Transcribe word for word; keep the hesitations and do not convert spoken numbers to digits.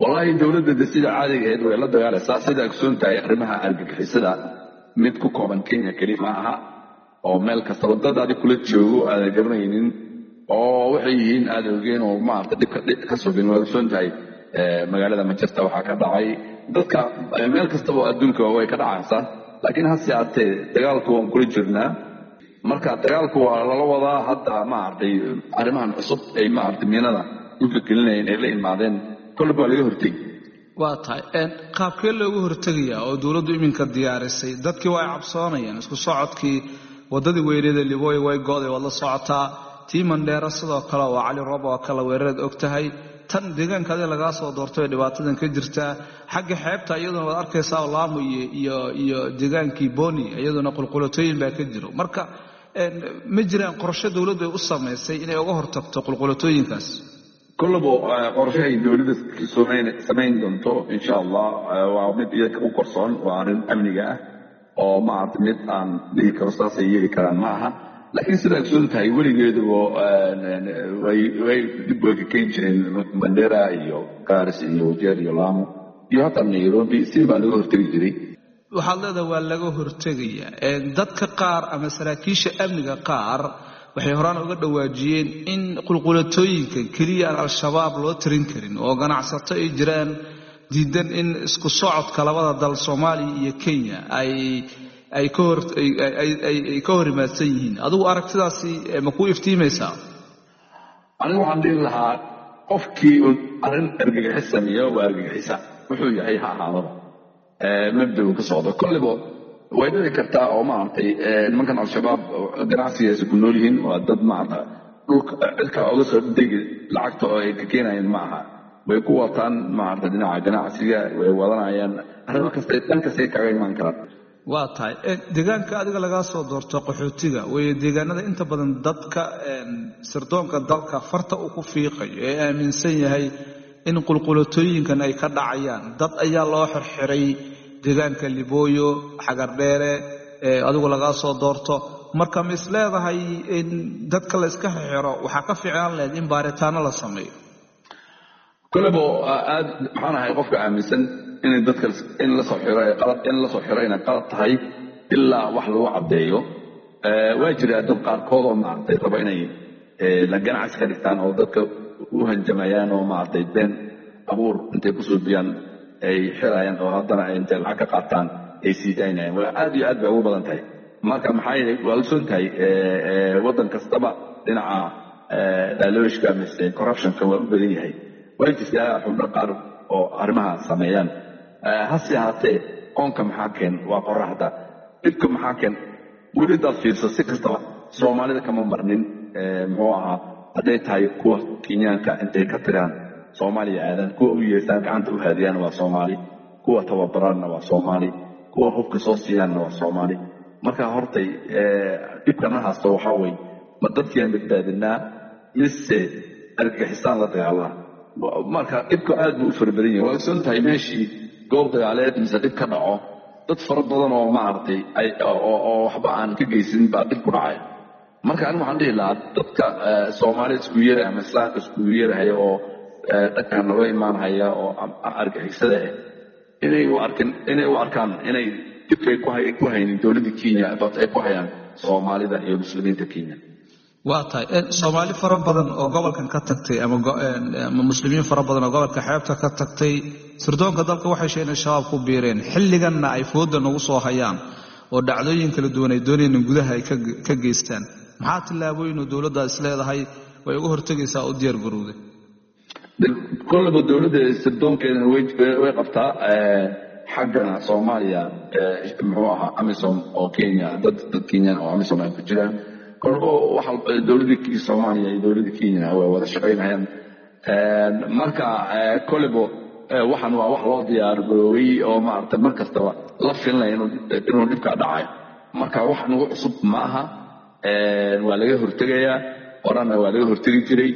والله دولة الدسيلة عادي ولا دغال أساسا أكسونتا يقرمها أرجحيسدا mid ku kooban Kenya kali maaha oo meel kasta wadada ay kula joogo aan garanaynin oo waxay yihiin aad ogeyn oo ma arka dib ka soo binwaagsoontay ee magaalada Manchester waxa ka dhacay dadka meel kasta oo adduunka way ka dhacaysaa laakiin hase aatee dagaalku waan kula jirnaa marka dagaalku waa la wadaa hadda ma arday arimahan cusub ay ma arday miinada u fikirnayeen ay la imaadeen kulba laga hortay waa tahay in qaabkee loogu hortagaya oo dawladdu iminka diyaarisay dadkii way cabsoonayaan isku socodkii wadadii weerarada Liboy way gooday wada socotaa tii Mandera sidoo kale waa Cali Robo oo kala weerarad ogtahay tan deegaanka laga soo doortay dhibaatadan ka jirta xagga xeebta iyaduna wad arkaysaa Lamu iyo iyo deegaankii Boni iyaduna qulqulatooyin baa ka jiro marka ma jiraan qorshe dawladdu ay u sameysay inay uga hortagto qulqulatooyinkaas كلبو قرشة دولة سمين سمين دونتو إن شاء الله وعمد يك وقرصون وعن أمنية أو ما عتمد عن ذيك الرصاصة يجي كلام معها لكن سلك سنت هاي ولي جدو وي وي دبوا كينشين مندرا يو كارس يو جيري لامو يهتم نيروبي سيبا له تجري وحالة waa laga hortagaya ee dadka qaar ama saraakiisha amniga qaar waxay horaan uga dhawaajiyeen in qulqulatooyinka kaliya al-shabaab loo tirin karin oo ganacsato ay jiraan diidan in isku socodka labada dal Soomaaliya iyo Kenya ay ay ka hor ay ay ka hor imaadsan yihiin adigu aragtidaasi ma ku iftiimaysaa anigu waxaan dhihi lahaa qofkii arin argagixisamiyo waa argagixisa wuxuu yahay ha ahaado ee mabduu ka socdo kullibo way dhici kartaa oo ma artay nimankan al-shabaab ganacsiga ku nool yihiin waa dad ma arta dhulka ilka uga soo degi lacagta oo ay ka keenayaan ma aha way ku wataan ma arta dhinaca ganacsiga way wadanayaan arrimo kasta dhanka say kaga iman karaan waa tahay deegaanka adiga laga soo doorto qaxootiga way deegaanada inta badan dadka sirdoonka dalka farta uu ku fiiqay ee aaminsan yahay in qulqulatooyinkan ay ka dhacayaan dad ayaa loo xirxiray deegaanka Liboyo xagar dheere ee adigu laga soo doorto marka ma isleedahay in dadka la iska xiro waxa ka fiican leed in baaritaano la sameeyo kulabo aad maxaan ahay qofka aaminsan in dadka in la soo xiro ay qalad in la soo xiro in qalad tahay ilaa wax lagu cadeeyo ee waa jira dad qaar kood oo maartay raba inay la ganacsi ka dhigtaan oo dadka u hanjamayaan oo maartay been abuur intay ku soo biyaan ay xirayaan oo haddana ay inta lacag ka qaataan ay siidaynayaan waa aad iyo aad bay ugu badan tahay marka maxay waa la soo tahay ee wadan kastaba dhinaca dalooshka mise corruption-ka waa u badan yahay way jirtaa xubno qaar oo arrimaha sameeyaan hase haatee qoonka maxaa keen waa qoraxda dhibka maxaa keen weli dad fiirso si kastaba Soomaalida kama marnin muxuu ahaa hadday tahay kuwa Kenyaanka intay ka tiraan Soomaaliya aadan kuwa u yeesaan gacanta u haadiyaan waa Soomaali kuwa tababarana waa Soomaali kuwa hubka soo siiyaan waa Soomaali marka hortay dhibkana haasto waxa way ma dadkii badbaadinaa mise argagixisaan la dagaalama marka dhibka aad buu u farbadan yahay waa soo tahay meeshii goob dagaaleed mise dhib ka dhaco dad fara badan oo ma artay ay oo waxba aan ka geysan baa dhib ku dhacay marka anigu waxaan dhihi lahaa dadka Soomaaliya isku yeeray ama Islaamka isku yeeray oo dadkan loo imaanaya oo argagixisada ah inay u arkaan inay u arkaan inay dibkay ku hay ku haynin dawladda Kenya dad ay ku hayaan Soomaalida iyo muslimiinta Kenya waa tahay Soomaali fara badan oo gobolkan ka tagtay ama muslimiin fara badan oo gobolka xeebta ka tagtay sirdoonka dalka waxay sheegeen shabaab ku biireen xilliganna ay fooda nagu soo hayaan oo dhacdooyin kala duwan ay doonayeen gudaha ay ka geystaan maxaa tilaabooyin dawladda isleedahay way uga hortagaysaa oo diyaar garowday كل بدولة السدون كان ويج ويقفتها حقنا صوماليا معها أميسوم أو كينيا ضد ضد كينيا أو أميسوم أو كجرا كل واحد دولة كي صوماليا دولة كينيا هو ولا شقين هين مركا كل بو واحد واحد واضي أربعي أو ما أعرف مركز توا لفين لا إنه إنه نبقى دعاء مركا واحد وصب معها ولا جه هرتجيا ورانا ولا جه هرتجي